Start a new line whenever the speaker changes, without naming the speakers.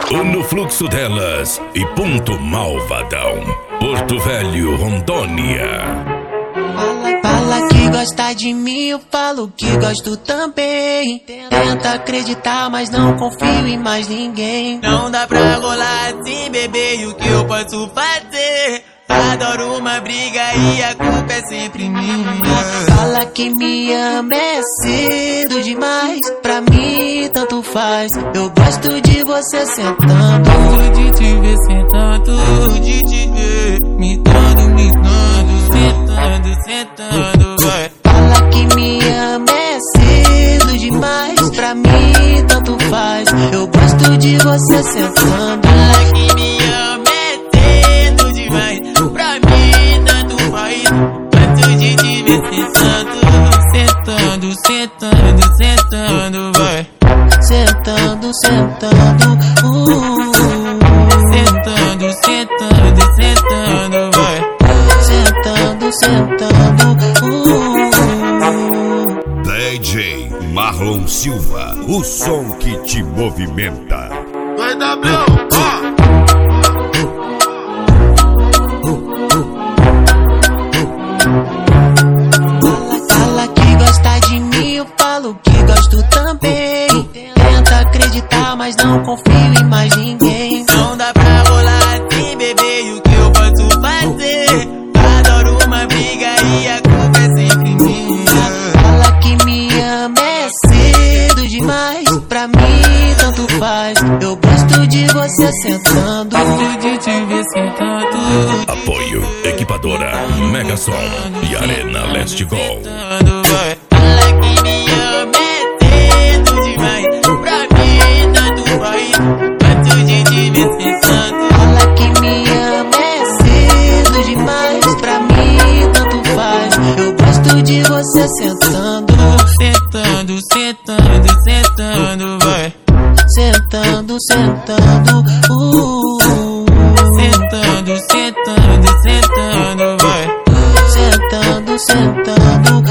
No fluxo delas e ponto Malvadão, Porto Velho, Rondônia.
Fala que gosta de mim, eu falo que gosto também. Tenta acreditar, mas não confio em mais ninguém.
Não dá pra rolar assim, bebê, e o que eu posso fazer? Adoro uma briga e a culpa é sempre minha.
Fala que me ama, é cedo demais. Pra mim tanto faz, eu gosto de você sentando.
Gosto de te ver sentando, de te ver me dando, sentando, vai.
Fala que me ama, é cedo demais. Pra mim tanto faz, eu gosto de você sentando.
Fala que me ama, é cedo demais. Pra mim tanto faz, gosto de te ver sentando, sentando, vai.
Sentando, sentando,
sentando, vai.
Sentando,
DJ Marlon Silva, o som que te movimenta.
Vai dar bom, ó.
Fala que gosta de mim, eu falo que gosto também. Tenta acreditar, mas não confio em mais ninguém.
Não dá pra rolar assim, bebê, e o que eu posso fazer? Adoro uma briga e a culpa é sempre minha.
Fala que me ama, é cedo demais. Pra mim tanto faz, eu gosto de você sentando.
Gosto de te ver sentando.
Apoio Equipadora Megasom e Arena Leste Gol.
Fala que me ama, é cedo demais. Pra mim tanto faz, gosto de te ver sentando.
Fala que me ama, é cedo demais. Pra mim tanto faz, eu gosto de você sentando.
Sentando, vai.
Sentando, sentando,
Sentando, vai.
sentando, sentando.